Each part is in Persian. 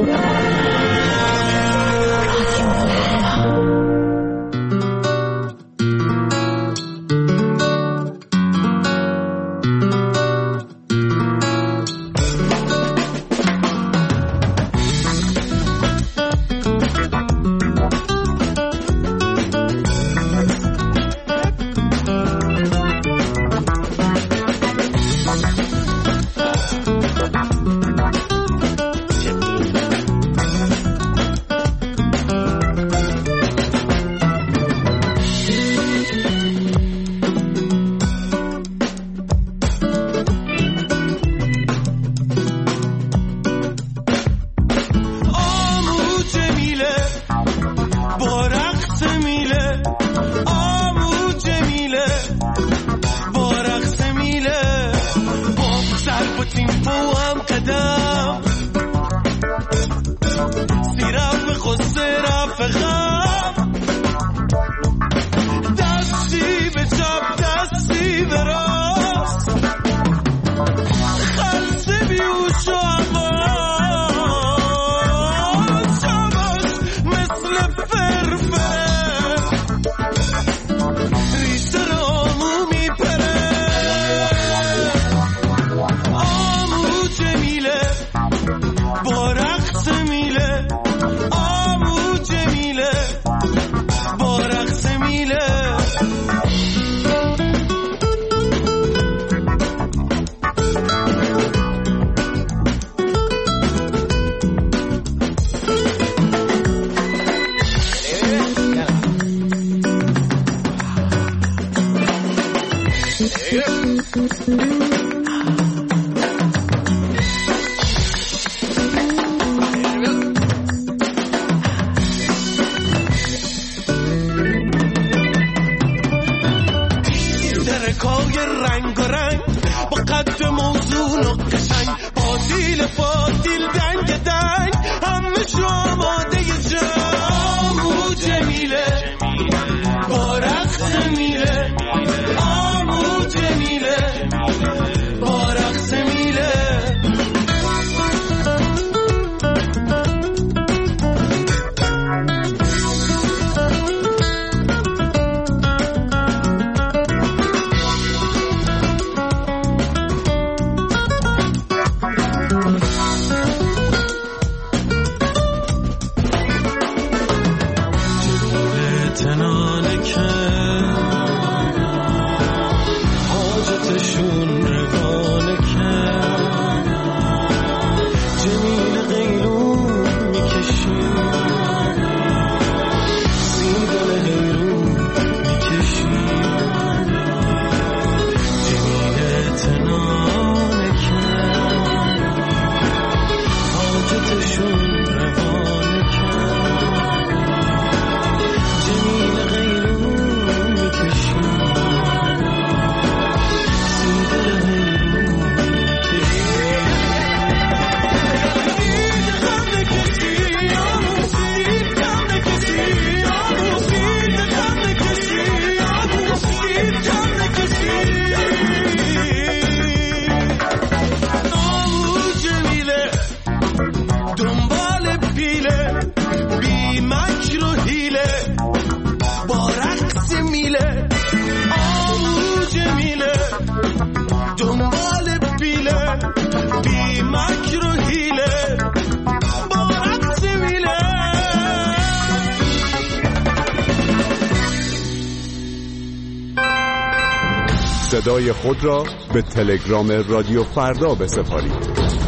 صدای خود را به تلگرام رادیو فردا بسپارید.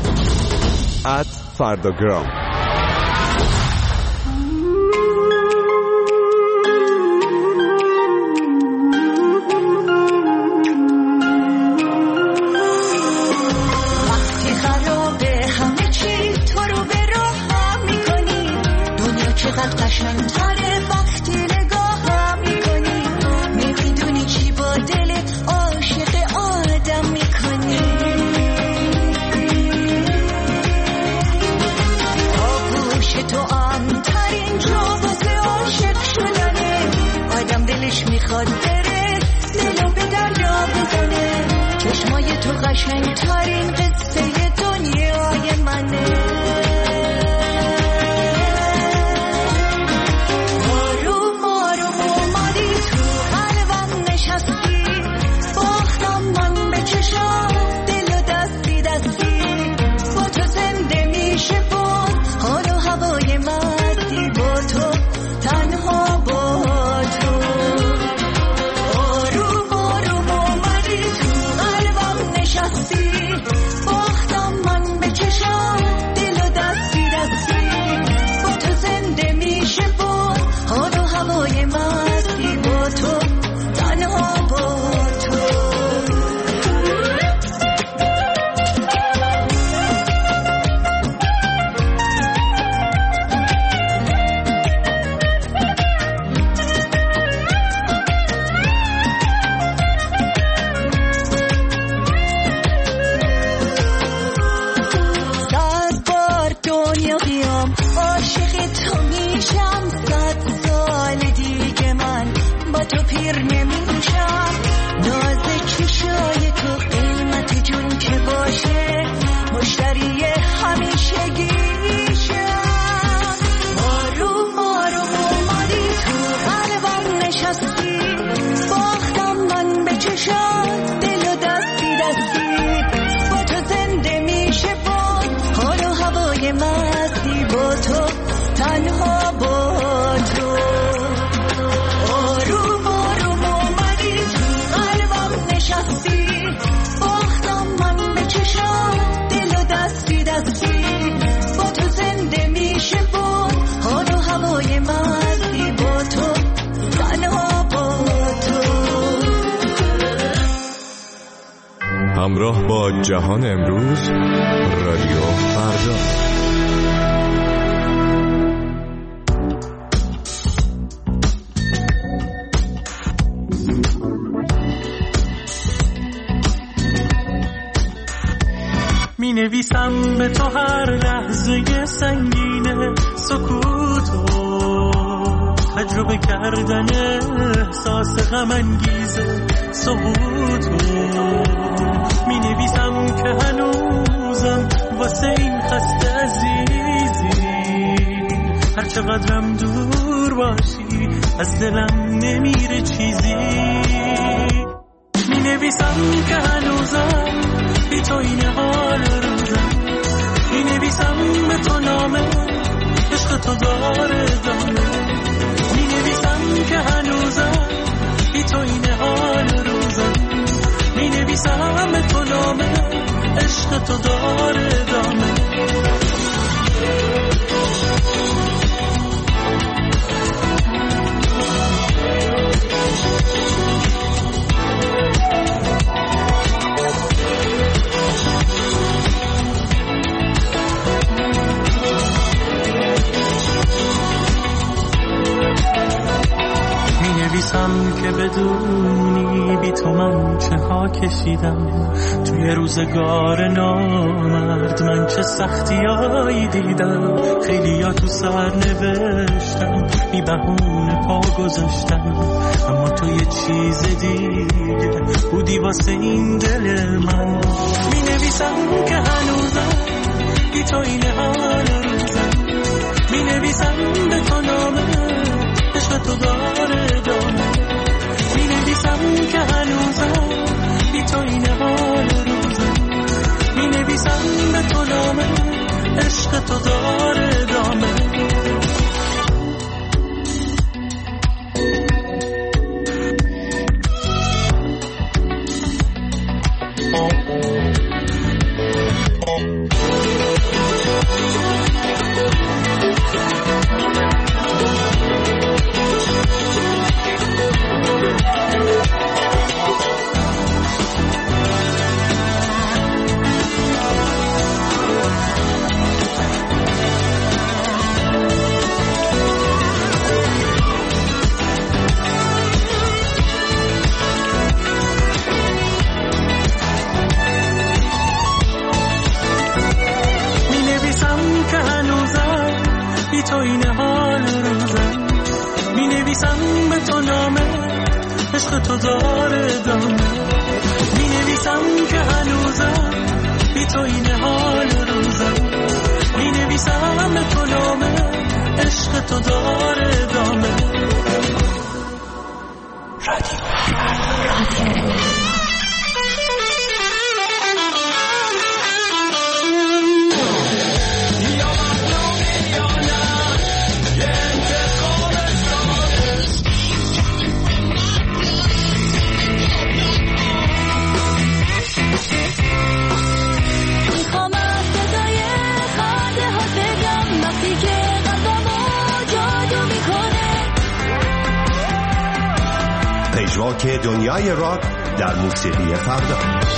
@فرداگرام. وقتی خرابه همه چی تو رو به راه میکنی، دنیا چقدر قشنگ‌تره وقتی نگاه میکنی، نمیدونی چی با دلت عاشق آدم میکنی. آغوش تو امترین جا واسه عاشق شدنه، آدم دلش میخواد بره دلو به دریا بزنه، چشمای تو قشنگترین قصه دنیای منه. همراه با جهان امروز، رادیو فردا. می نویسم به تو هر لحظه سنگینه سکوتو، تجربه کردن احساس غم انگیزه سقوطو. می نویسم که هنوزم واسه این خسته عزیزی، هر چقدرم دور باشی از دلم نمیره چیزی. می نویسم که هنوزم بی تو این حال روزم، می نویسم به تو نامه عشق تو داره دامه. می نویسم که هنوزم بی تو این حال روزم، می نویسم به تو نامه عشق تو داره دامه. نویسم که بدونی بی تو من چه ها کشیدم، توی روزگار نامرد من چه سختیایی دیدم. خیلی ها تو سر نوشتم بی بهونه پا گذاشتم، اما تو یه چیز دیگه بودی واسه این دل من. می نویسم که هنوزم بی تو این حال روزم، می نویسم به تو نامه عشق تو داره دامه. می نویسم که هنوزم بی تو این حال روزم، می نویسم به تو نامه عشق تو داره دامه. تو داره دامه. می نویسم که هنوزم بی تو این حال روزم، می نویسم به تو نامه عشق تو داره دامه. پژواک دنیای راک در موسیقی فردا.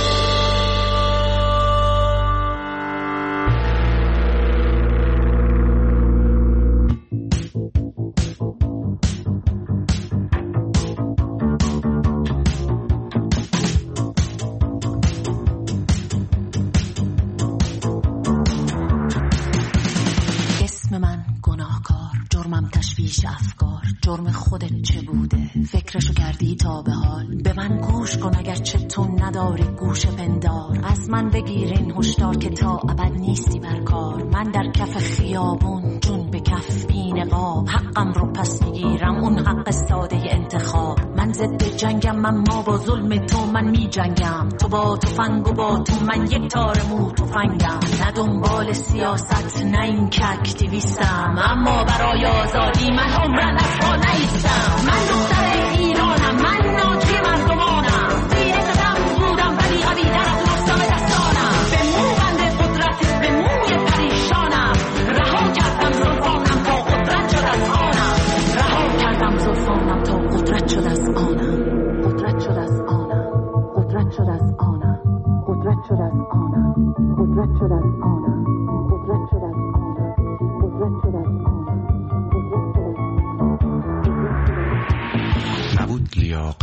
اسم من گناهکار، جرمم تشویش افکار، جرم خودت چه بوده فکرشو کردی تا به حال. به من گوش کن اگر چه تو نداری گوش پندار، از من بگیر این هشدار که تا ابد نیستی بر کار. من در کف خیابون جون به کف بی نقاب، حقم رو پس میگیرم اون حق ساده انتخاب. من ضد جنگم اما با ظلم تو من می جنگم، تو با تفنگ و با تو من یک تار مو تفنگم. نه دنبال سیاست نه این که اکتیویستم، اما برای آزادی من عمرن از پا نیستم. من دختر ایرانم، من ناجی مردمانم، توی قدم بودم ولی قوی‌تر از رستم دستانم. به مو بند قدرت به موی پریشانم، رها کردم زلفانم تا قدرت شد از آنم. رها کردم زلفانم تا قدرت شد از آنم. قدرت شد از آنم. قدرت شد از آنم.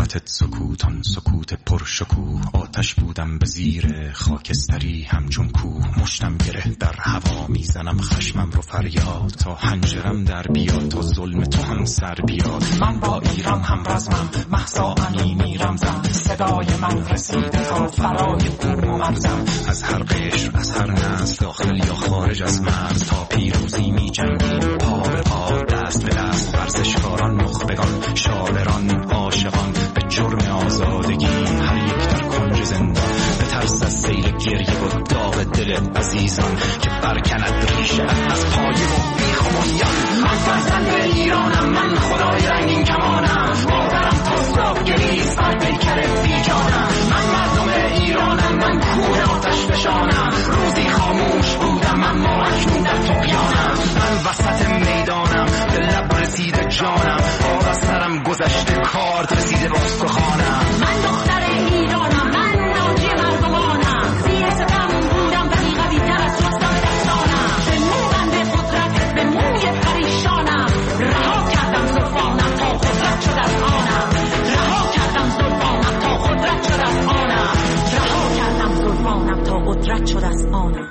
صورتت سکوتان سکوت پرشکوه، آتش بودم به زیر خاکستری همچون کوه، مشتم گره در هوا میزنم خشمم رو فریاد، تا حنجرم در بیاد تا ظلم تو هم سر بیاد. من با ایران هم رزمم، مهسا امینی رمزم، صدای من رسیده تا فرای بوم و مرزم، از هر قشر از هر نسل داخل یا خارج از مرز، تا پیروزی می جنگیم پا به پا دست به دست، ورزشکاران نخبگان شاعران عاشقان به جرم آزادگی، هر یک در کنج زندان به ترس از سیل گریه و داغ دل عزیزان که برکند ریشه از پایه و بیخ و بنیان. من فرزند ایرانم، من خدای رنگین کمانم، مادرم تا صبح گریز بر پیکر بیجانم. من مردم ایرانم، من کوه آتش فشانم، روزی خاموش بودم اما اکنون در طغیانم. من وسط میدانم به لب رسیده جانم، آب از سرم گذشته کارد رسیده به استخوانم. من دختر ایرانم، من ناجی مردمانم، زیر ستم بودم ولی قوی‌تر از جستان دستانم. به موبند قدرت به موی پریشانم، رها کردم زلفانم تا قدرت شد از آنم، رها کردم زلفانم تا قدرت شد از آنم، رها کردم زلفانم تا قدرت شد از آنم.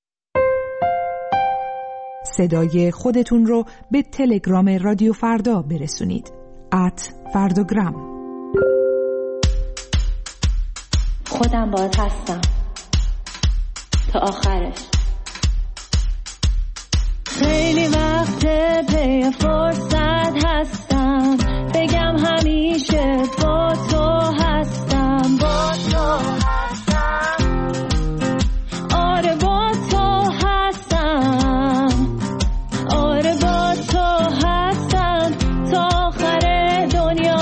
صدای خودتون رو به تلگرام رادیو فردا برسونید. @فرداگرام. خودم باهات هستم تا آخرش. خیلی وقت پی فرصت هستم، بگم همیشه با تو هستم، با تو هستم، آره با تو هستم، آره با تو هستم تا آخر دنیا.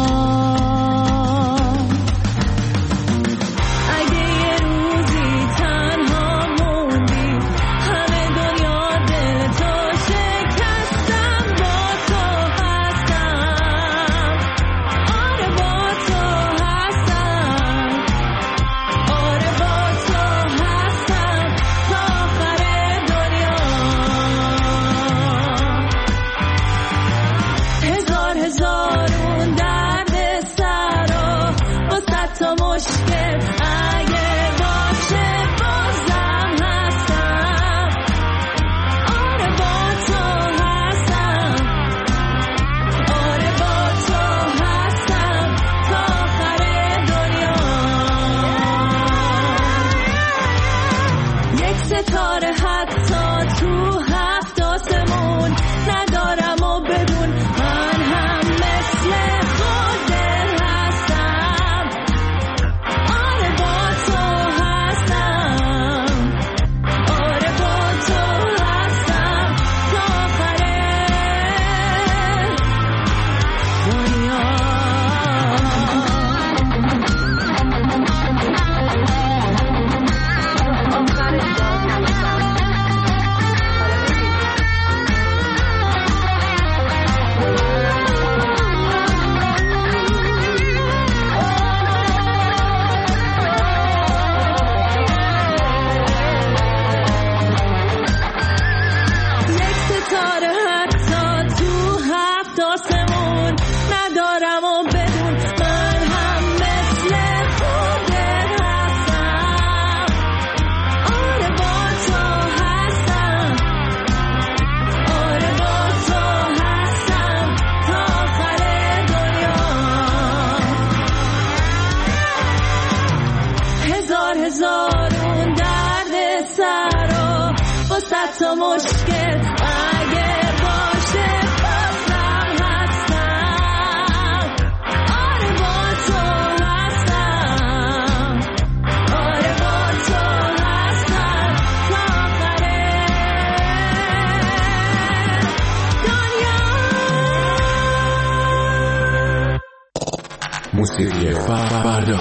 اگه یه روزی تنها موندی، همه دنیا دل تو شکستم، با تو هستم، آره با تو هستم، آره با تو هستم تا آخر دنیا. هزار اون درد سرا با صد تا مشکل اگه باشه بازم هستم، آره با تو هستم، آره با تو هستم تا آخر دنیا. یک ستاره حتی تو هفت آسمون ندارم و بدون من هم مثل خودت هستم، آره با تو هستم، آره با تو هستم تا آخر دنیا. یک ستاره حتی تو هفت آسمون ندارم و بدون من هم مثل خودت هستم، آره با تو هستم، آره با تو هستم تا آخر دنیا. هزار اون درد سرا با صد تا مشکل اگه باشه بازم هستم، آره با تو هستم، آره با تو هستم تا آخر دنیا. موسیقی فردا.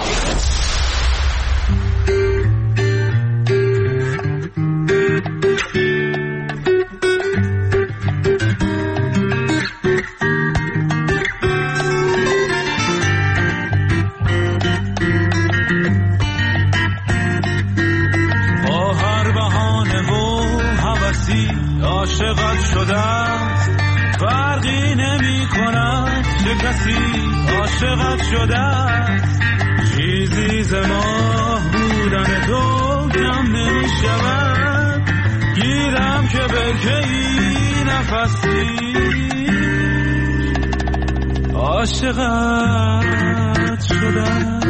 با هر بهانه و هوسی عاشقت شدم، فرقی نمی کند چه کسی عاشقت شده است، چیزی ز ماه بودن تو کم نمی شود. گیرم که برکه‌ای نفسی عاشقت شده است.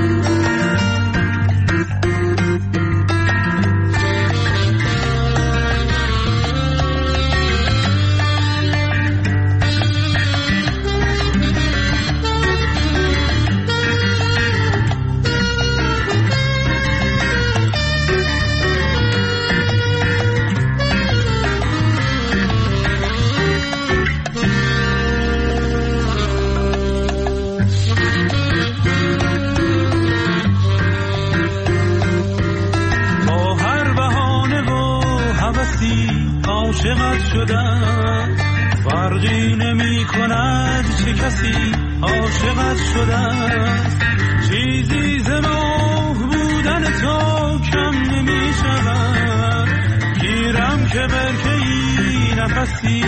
عاشقت شدم، فرقی نمی کند چه کسی عاشقت شدم. چیزی ز ماه بودن تو کم نمی شود. گیرم که برکه‌ای نفسی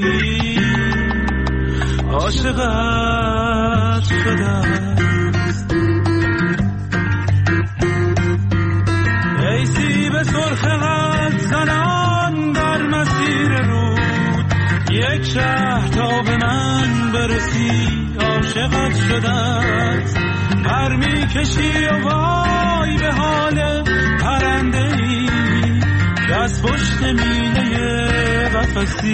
عاشقت شدم. ای سیب سرخ قد زنان در مسیر رود، یک شهر تا به من برسی عاشقت شدت. پر می کشی و وای به حال پرنده ای که از پشت میله قفسی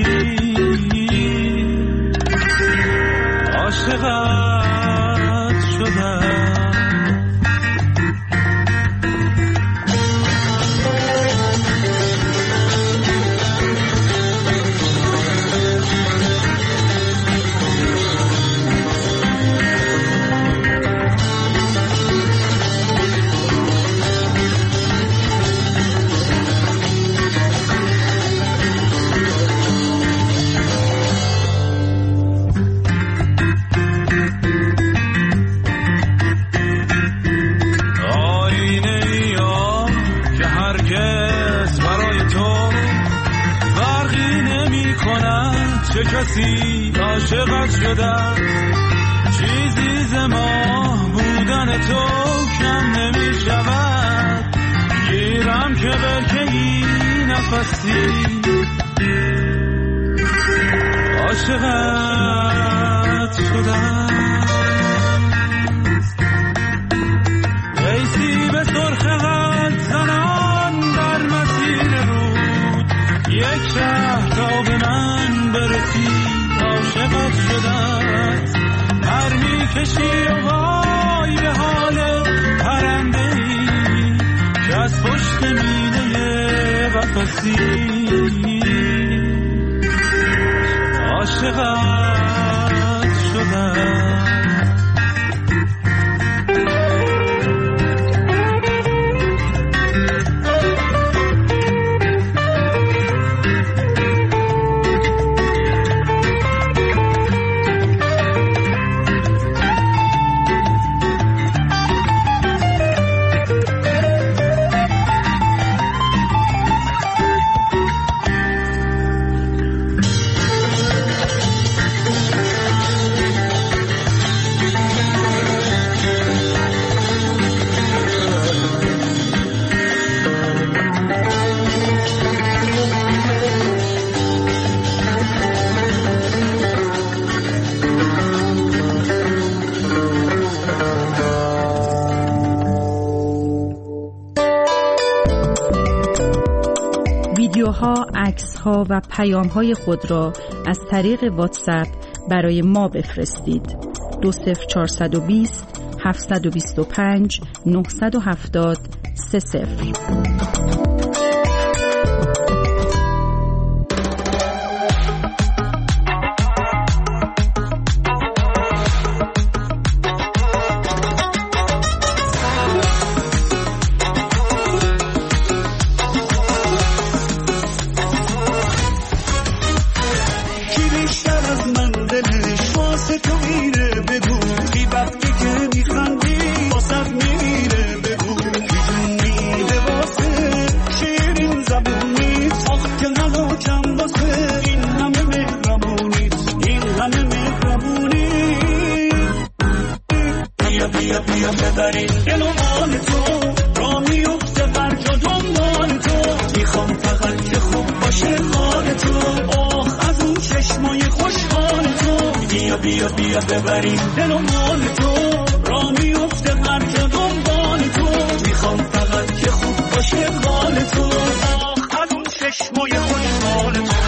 عاشقت شدت. چه کسی عاشقت شدم، چیزی ز ماه بودن تو کم نمی شود. گیرم که برکه‌ای نفسی عاشقت شدم. ای سیب سرخ قد زنان در مسیر رود، یک شهر تا به من برسی عاشقت شدت. پر می کشی و وای به حال پرنده ای که از پشت میله قفسی عاشقت شدت. ویدیوها، عکس‌ها و پیام‌های خود را از طریق واتساپ برای ما بفرستید. 20420 725 970 30. این همه مهربونیت، این بیا بیا ببریم دل و مال تو، را میفته برج و دنبال تو، میخوام فقط که خوب باشه حال تو، آخ از اون چشمای خوشحال تو، بیا بیا بیا ببریم دل و مال تو، را میفته برج و دنبال تو، میخوام فقط که خوب باشه حال تو، آخ از اون چشمای خوشحال تو.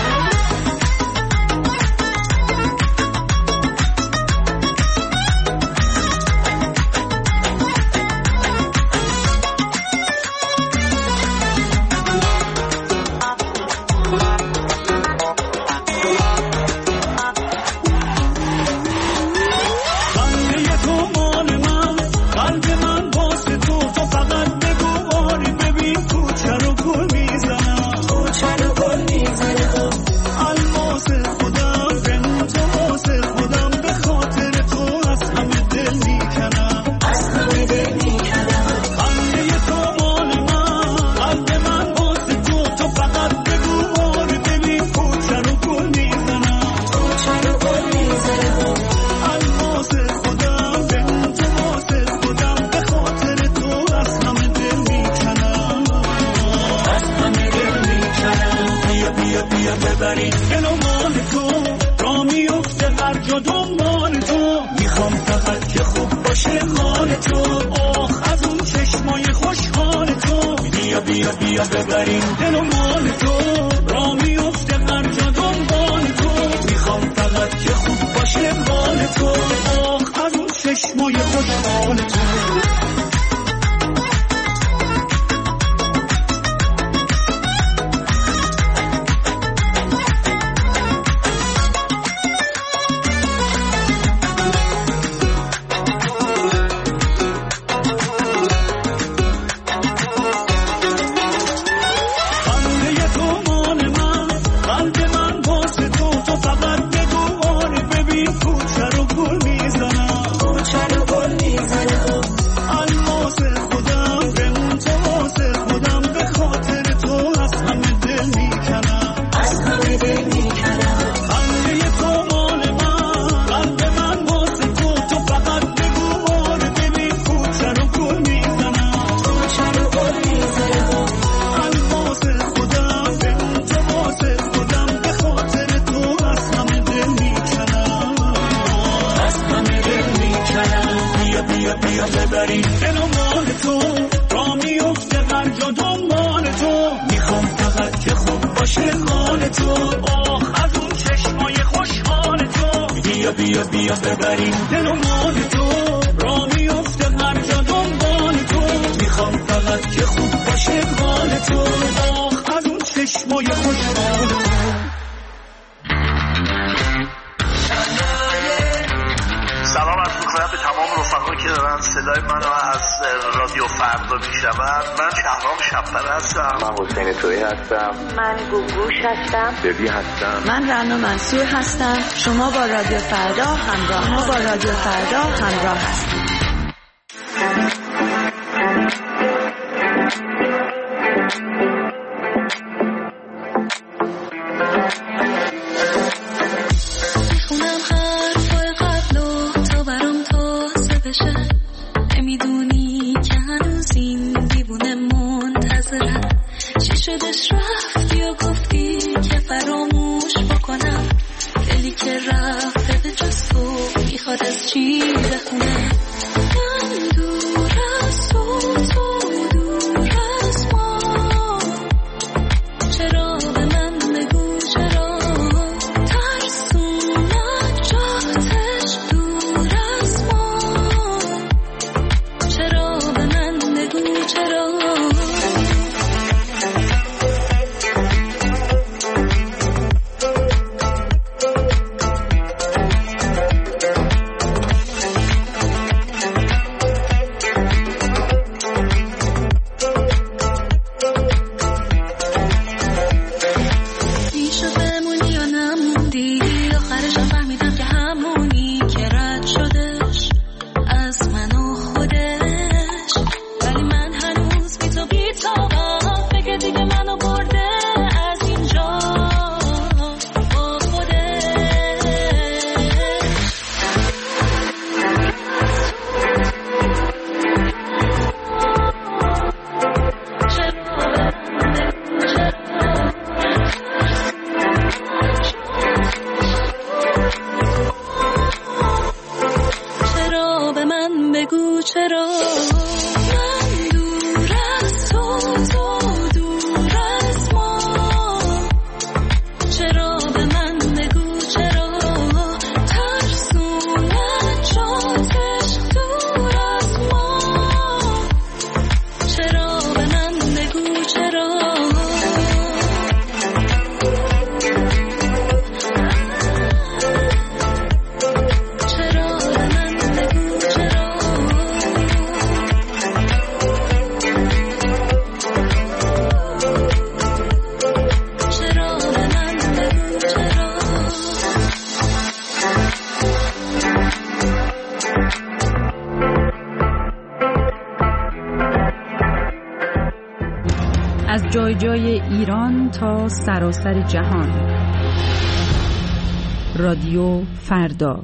من رنا منصور هستم. شما با رادیو فردا همراه هستید. خونم حرفای قبلو تا برام تازه بشه، نمیدونی که هنوز این دیوونه منتظرم، چی شدش رفتی و گفتی که فراموش بکنم، دلی که رفته به جز تو میخواد از چی بخونه، من دور از تو دور از ما، چرا به من بگو چرا ترسونت جاتش دور از ما، چرا به من بگو چرا. ایران تا سراسر جهان. رادیو فردا.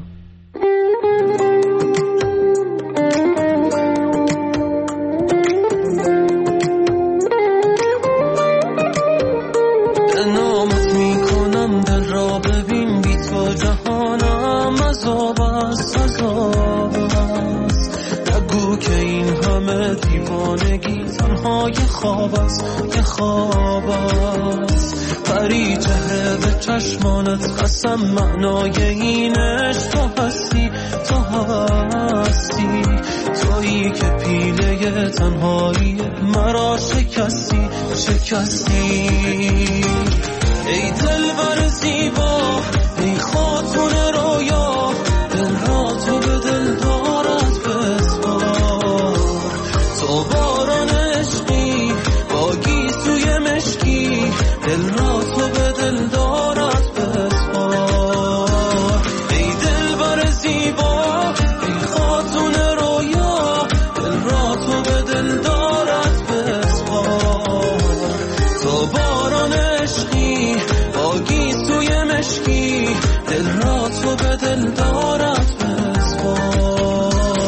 نامت میکنم دل را ببین، بی تو جهانم عذاب است، عذاب است. نگو که این همه دیوانگی تنها یه خواب است، یه خواب است. پری چهره به چشمانت قسم، معنای این عشق تو هستی، تو هستی. تویی که پیله تنهایی مرا شکستی، شکستی. ای دلبر زیبا، ای خاتون رویا، دل را تو به دل دارد بسپار. تو باران عشقی با گیسوی مشکی، دل را تو به دل دارد بسپار. ای دلبر زیبا، ای خاتون رویا، دل را تو به دل دارد بسپار. تو باران عشقی با گیسوی مشکی، دل را تو به دل دارد بسپار.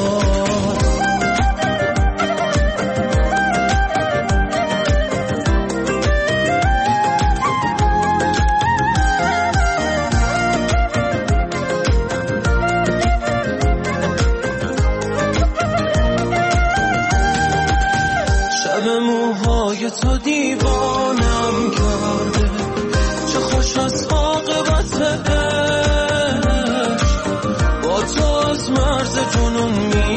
شب موهای تو دیوانم کرده، چه خوش از عاقبت عشق. با تو از مرز جنون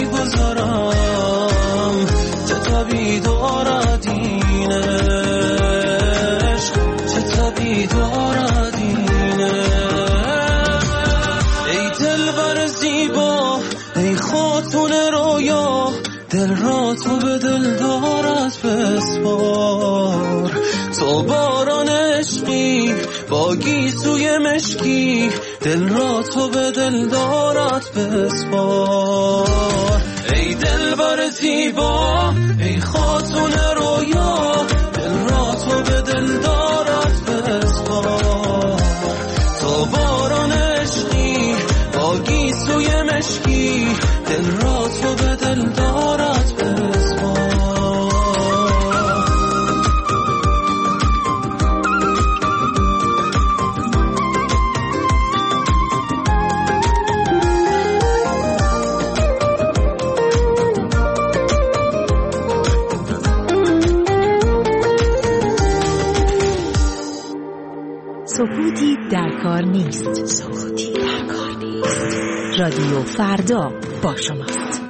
میگذرم، چه طبیع دارد این عشق، چه طبیع دارد این عشق. ای دلبر زیبا، ای خاتون رویا، دل را تو به دل دارد بسپار. تو باران عشقی با گیسوی مشکی، دل را تو به دل دارد بسپار. ای دلبر زیبا، ای خاتون رویا، دل را تو به دل دارد بسپار. تو باران عشقی با گیسوی مشکی، دل را تو به دل دارد بسپار. سکوتی در کار نیست، سکوتی در کار نیست. رادیو فردا با شماست.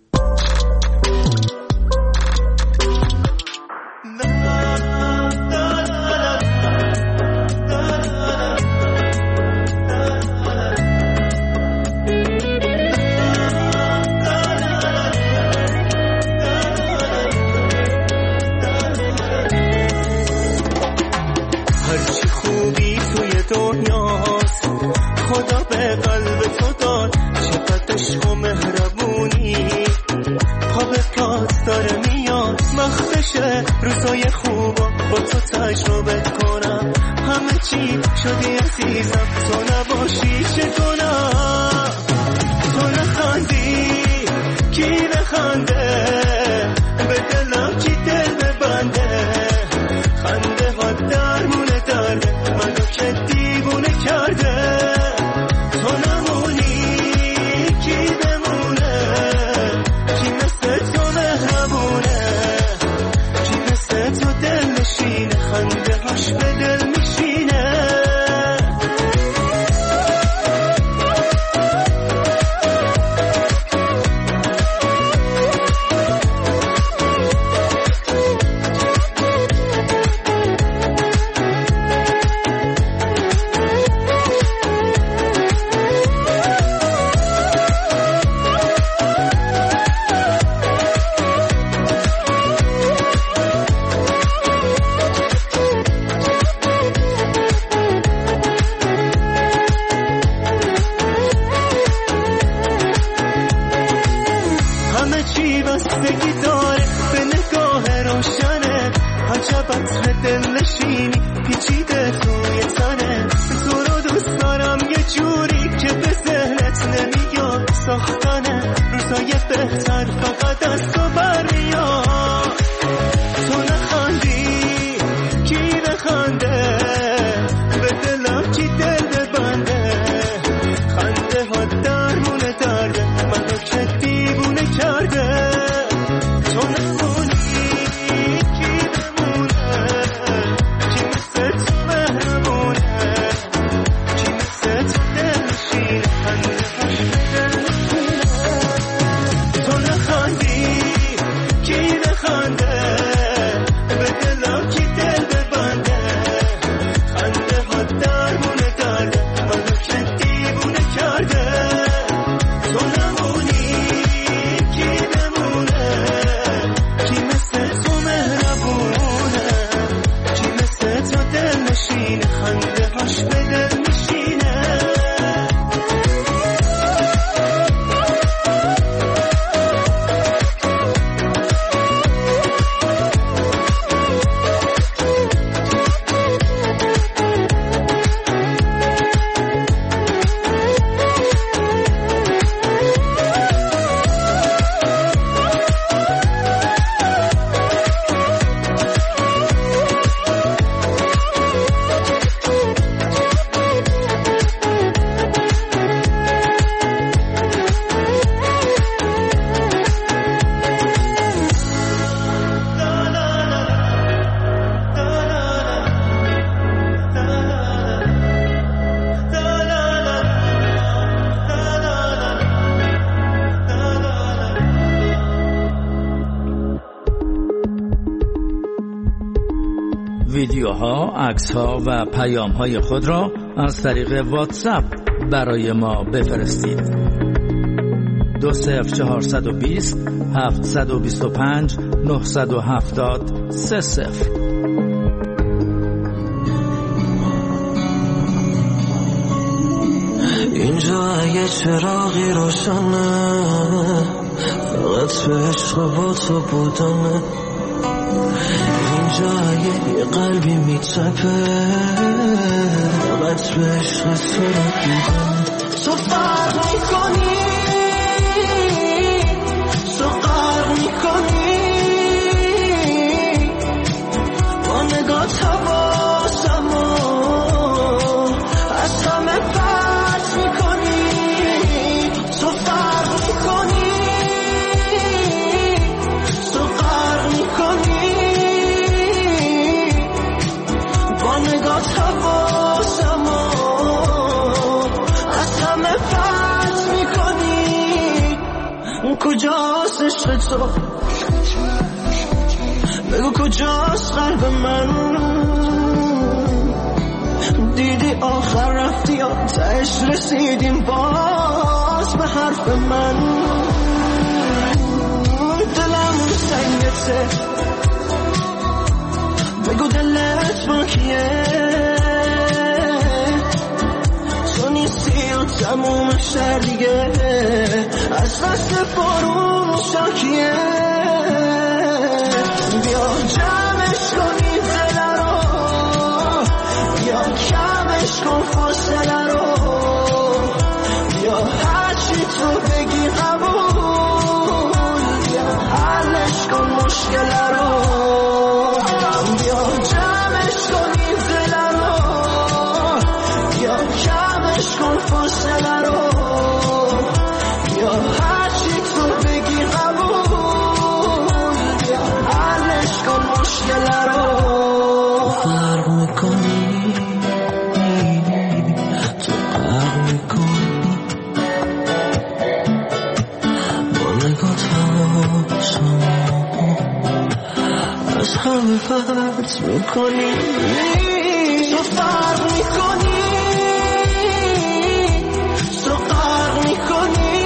هرچی خوبی توی دنیاست، خدا به قلب تو داد. چقدر عشق و مهربونی، پا به پات داره میاد. وقتشه روزای خوبا با تو تجربه کنم. همه چی شدی عزیزم، تو نباشی چطورم. تو نخندی کی نخنده، به دلم کی دل ببنده. خنده ها درمونه درده، منو که دیوونه کرده. تو نمونی کی بمونه، کی مثل تو مهربونه، کی مثل تو دل نشینه. خنده هاش به دل میشینه. ویدیوها، عکس‌ها و پیام‌های خود را از طریق واتساپ برای ما بفرستید. 20420 725 970 30. اینجا اگه چراغی روشنه فقط به عشق با تو بودنه. اینجا اگه یه قلبی میتپه فقط به عشق تو رو دیدن. تو فرق میکنی، تو غرق میکنی با نگاه حواسم از همه پرت میکنی. تو فرق میکنی، تو غرق میکنی با نگاه حواسم از همه پرت میکنی. کجاست عشق تو؟ بگو کجاست قلب من؟ دیدی آخر رفتی یا تهش رسیدیم باز به حرف من؟ دلم سنگته، بگو دلت با کیه؟ تو نیستی و تموم شهر دیگه از دست بارون شاکیه. بیا جمعش کنی دل رو، بیا کمش کن فاصله رو، بیا هرچی تو بگی قبول، بیا حلش کن مشکل رو. بیا جمعش کنی دل رو، بیا کمش کن فاصله رو، بیا هرچی تو بگی قبول، بیا حلش کن مشکل رو. فرق میکنی، تو فرق میکنی با نگاه حواسم از همه پرت میکنی. تو فرق میکنی، تو غرق میکنی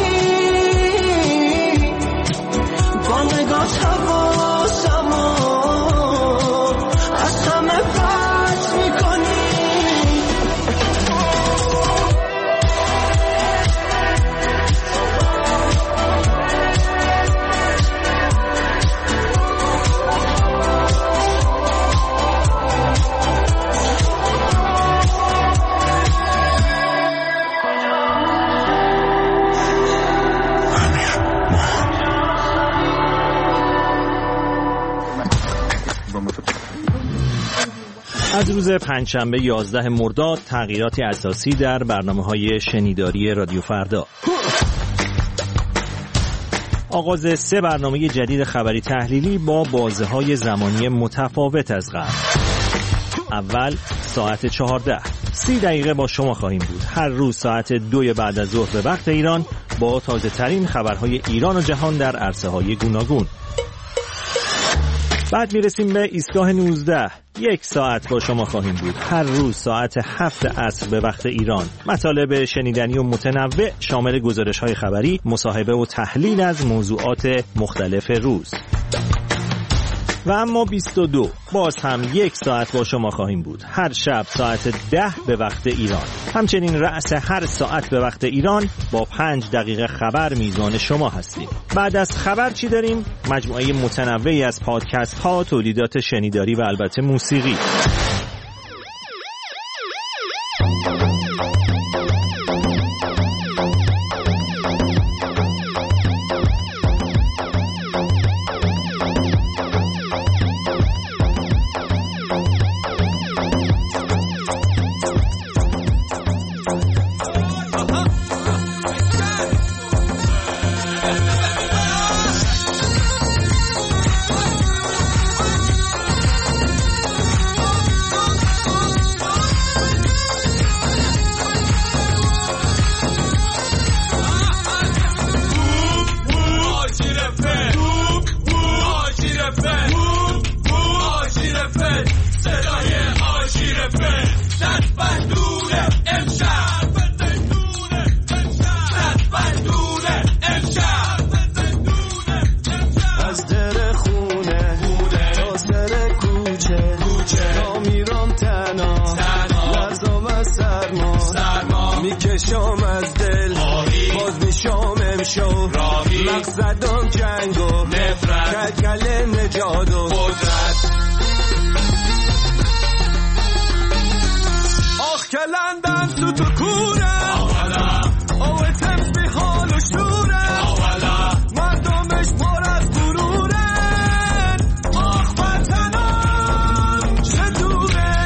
با نگاه حواسم از همه پرت میکنی. از روز پنجشنبه 11 مرداد تغییراتی اساسی در برنامه‌های شنیداری رادیو فردا. آغاز 3 برنامه جدید خبری تحلیلی با بازه‌های زمانی متفاوت از قبل. اول ساعت 14 30 دقیقه با شما خواهیم بود. هر روز ساعت 2 بعد از ظهر به وقت ایران با تازه ترین خبرهای ایران و جهان در عرصه‌های گوناگون. بعد میرسیم به ایستگاه 19. 1 ساعت با شما خواهیم بود. هر روز ساعت 7 عصر به وقت ایران. مطالب شنیدنی و متنوع شامل گزارش‌های خبری، مصاحبه و تحلیل از موضوعات مختلف روز. و اما 22 باز هم 1 ساعت با شما خواهیم بود. هر شب ساعت 10 به وقت ایران. همچنین رأس هر ساعت به وقت ایران با 5 دقیقه خبر میزان شما هستیم. بعد از خبر چی داریم؟ مجموعه متنوعی از پادکست ها، تولیدات شنیداری و البته موسیقی. سرما میکشم از دل باز میشم امشو مقصدم جنگ و نفرت کلکل نجات و قدرت آخ که لندن تو تو کوره آوه تمس بی حال و شوره مردمش پر از غرورن آخ وطنم چه دورن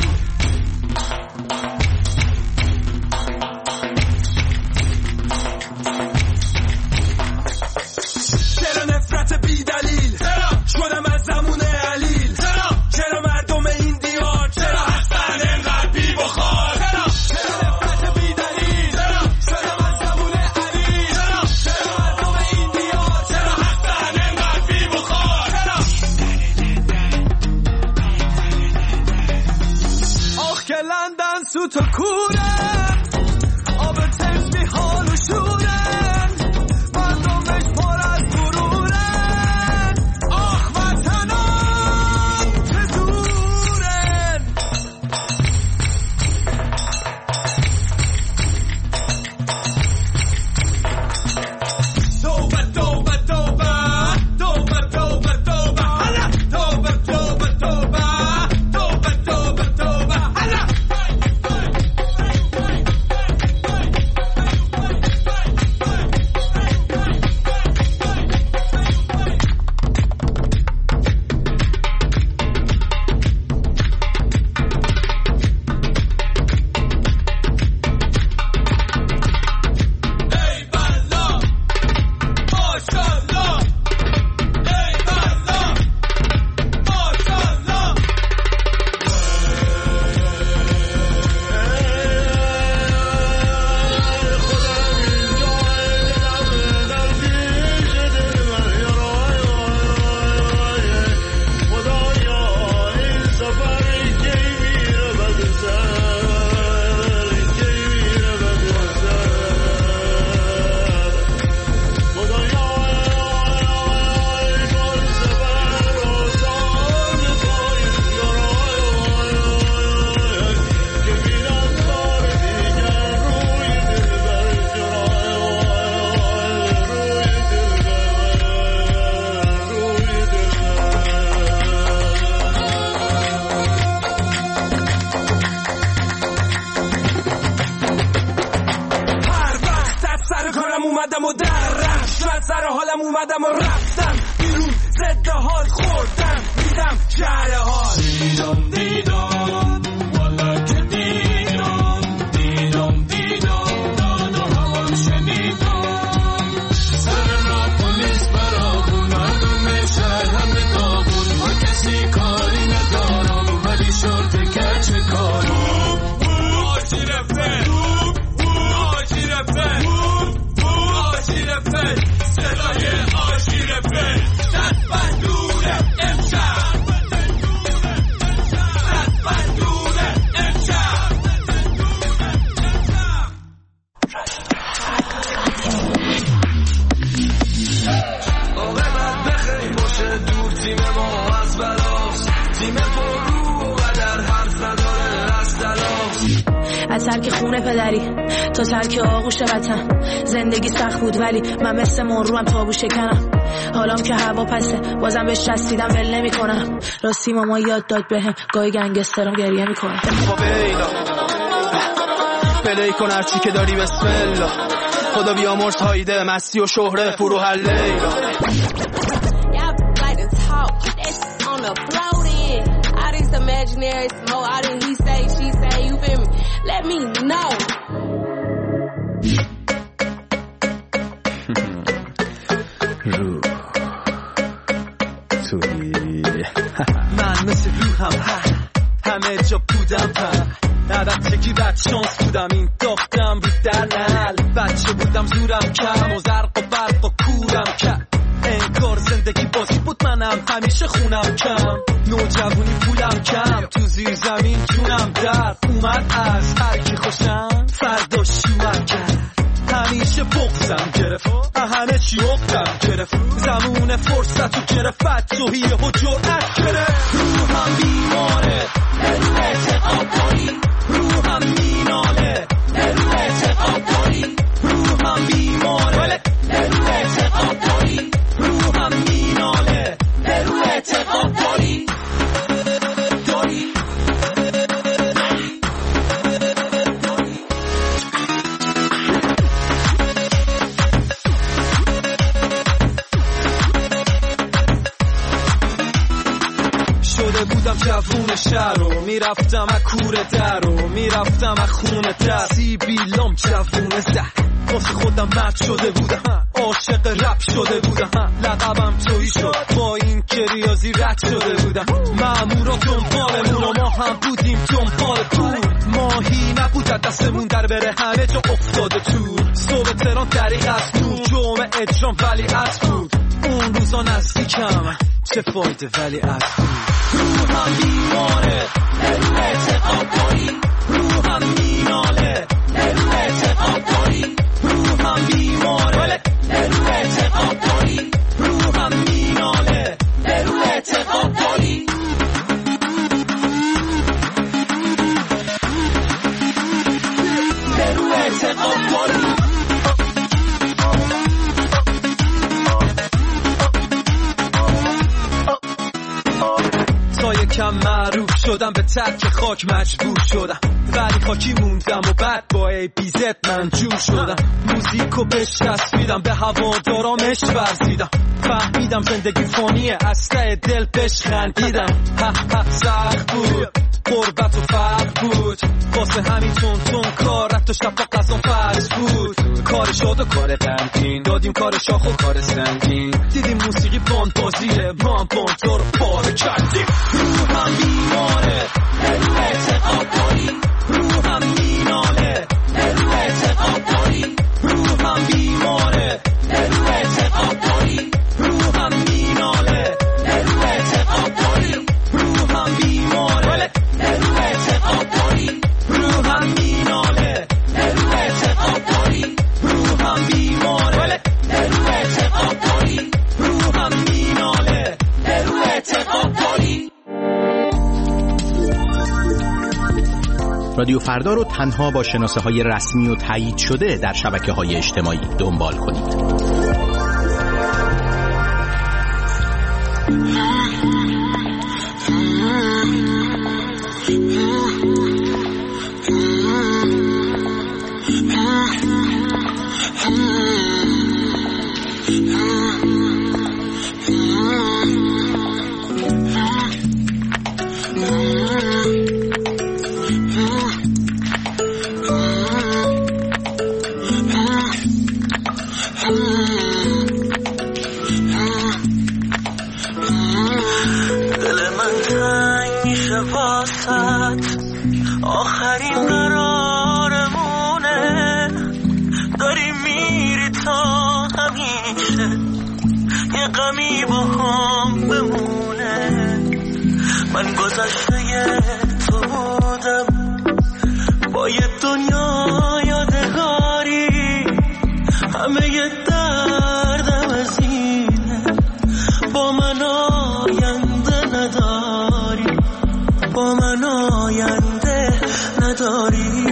چرا نفرت بی دلیل شدم از زمون علیل چرا مردم این دیار چرا هستن انقدر بی بخار چرا نفرت بی دلیل شدم از زمون علیل چرا مردم این دیار چرا هستن انقدر بی بخار آخ که لندن سوت و کوره آب تمس بی حال و شورن مردمش پر از غرورن آخ وطنم چه دورن توبه توبه توبه توبه توبه توبه هلا توبه توبه توبه توبه توبه توبه هلا اومدم و درم شاید سر حالم اومدم و رفتم بیرون ضد حال خوردم دیدم شهر حال دیدم دیدم والا که دیدم دیدم دیدم داد و هوام شنیدم سر را پلیس برابون مردم شهر همه داغون با کسی کاری ندارم ولی شرط کچه کارم آجی رفته آجی رفته صدای آژیر فل دست بندونه امشب دست بندونه امشب آقابت بخیر باشه دور تیم ما از بلاست تیم پر رو و در حرف نداره از دلاست از ترک خونه پدری تا ترک آغوش وطن زندگی سخت بود ولی من مثل مروم تابو شکنم حالام که هوا پسه بازم بهش رسیدم ول نمی کنم راستی ماما یاد داد بهم گاهی گنگسترم گریه میکنه پلی کن هرچی که داری بسم الله خدا بیامرز هایده مستی و شهره فرو حله imaginary smoke, all that he say, she say, you feel me? Let me know. رو توی من مثل روحم همه جا بودم البته که بد شانس بودم این داختم رو در نل بچه بودم زورم کم و زرق و برق و کورم کم انگار زندگی بازی بود منم همیشه خونم کم نوجوانی پولم کم تو زیر زمین جونم در اومد از هر کی خوشم فردا شوم کرد همیشه بغزم گرفت همه چی اقدم گرفت زمون فرصت و گرفت توهیه و جرأت گرفت روحم بیماره علت آبایی روحم میناله دل شهر رو میرفتم از کوره در رو میرفتم از خونه در سیبیلام جوونه زد واسه خودم مرد شده بودم عاشق رپ شده بودم لقبم تویی شد با این که ریاضی رد شده بودم مامورا دنبالمون و ما هم بودیم دنبال پول ماهی نبود دستمون در بره همه جا افتاده تو صبح تهران طریق از نور جمعه اجرام ولی از بود اون روزا نزدیکم چه فایده ولی از بود روحم بیماره نرو اعتقاد داری روحم میناله نرو اعتقاد داری روحم بیماره نرو اعتقاد داری روحم میناله نرو اعتقاد داری نرو اعتقاد داری کم معروف شدم به ترک خاک مجبور شدم ولی خاکی موندم و بعد با ای بی زد من جور شدم موزیکو بچسبیدم به هوادارامش ورزیدم فهمیدم زندگی فانیه از ته دل بهش خندیدم سخت بود قربت و فرق بود واسه همین تون کار رفت و شب با قضا فرض بود کار شاد و کار غمگین دادیم کار شاخ و کار سنگین دیدیم موسیقی باند بازیه ما هم باندار رو پاره کردیم روحم بیماره نرو اعتقاد داری روحم میناله نرو اعتقاد داری روحم بیماره نرو اعتقاد داری روحم میناله نرو اعتقاد داری روحم بیماره نرو اعتقاد داری روحم میناله نرو اعتقاد داری روحم بیماره نرو اعتقاد داری روحم میناله نرو اعتقاد داری. رادیو فردا رو تنها با شناسه‌های رسمی و تایید شده در شبکه‌های اجتماعی دنبال کنید. آخرین قرارمونه داری میری تا همیشه یه غمی با هم بمونه من گذشته تو بودم با یه دنیا یادگاری همه یه دردم از اینه با من آینده نداری با من آینده نداری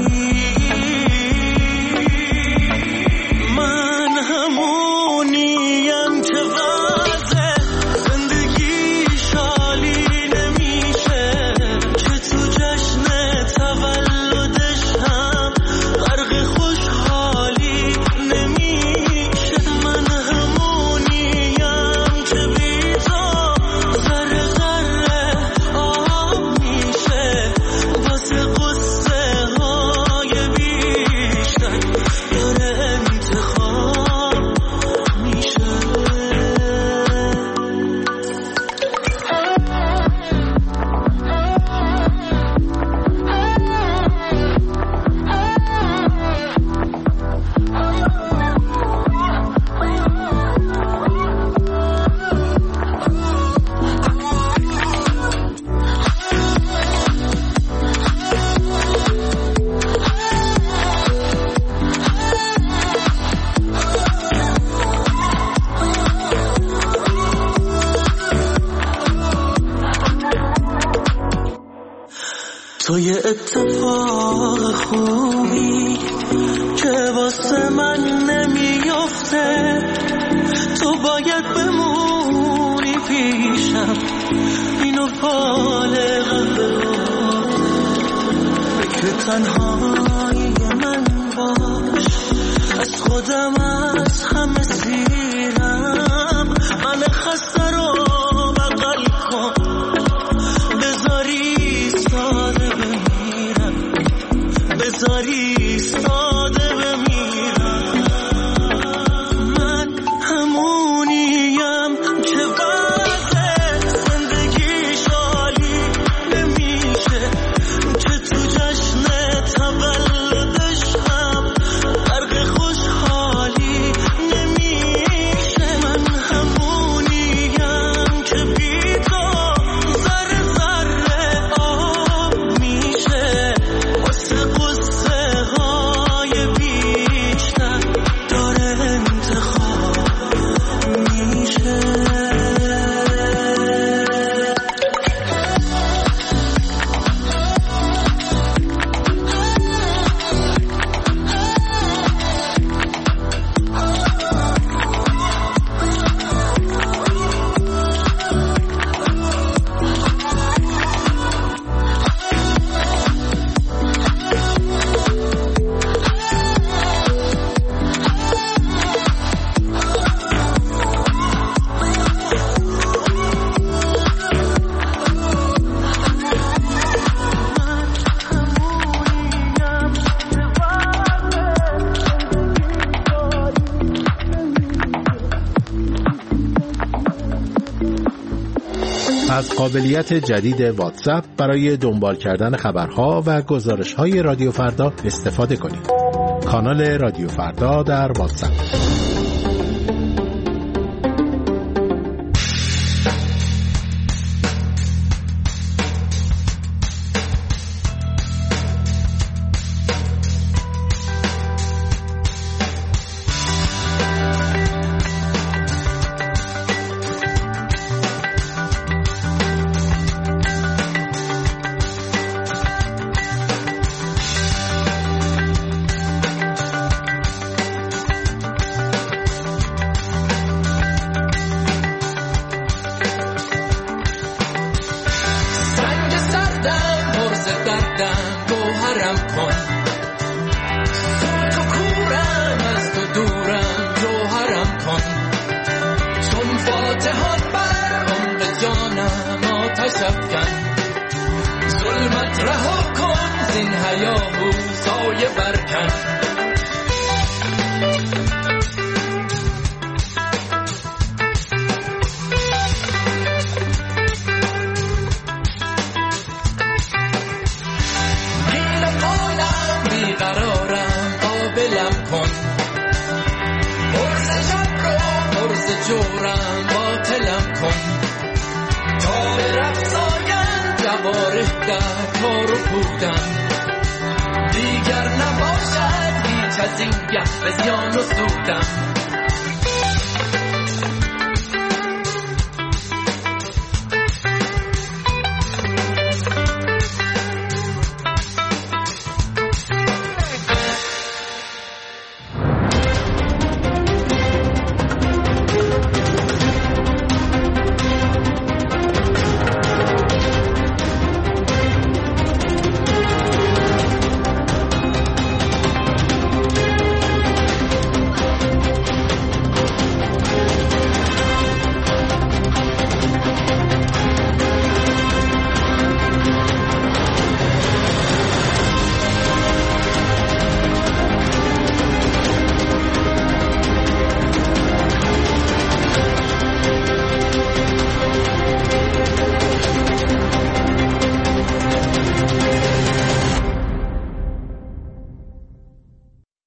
من همونیم که وضع زندگی شالی نمیشه که تو جشن تولدش هم غرق خوشحالی نمیشه من همونیم که بی تو ذره ذره آب میشه واسه قصه های بیشتر داره انتخاب میشه تو یه اتفاق خوبی که واسه من نمیفته تو باید بمونی پیشم اینو بالغم که تنهایی من باش از خودم از همه سیرم من خسته رو بغل کن بذاری از قابلیت جدید واتساپ برای دنبال کردن خبرها و گزارش‌های رادیو فردا استفاده کنید. کانال رادیو فردا در واتساپ. دیگر نباشد هیچ از این گه به زیان و سودم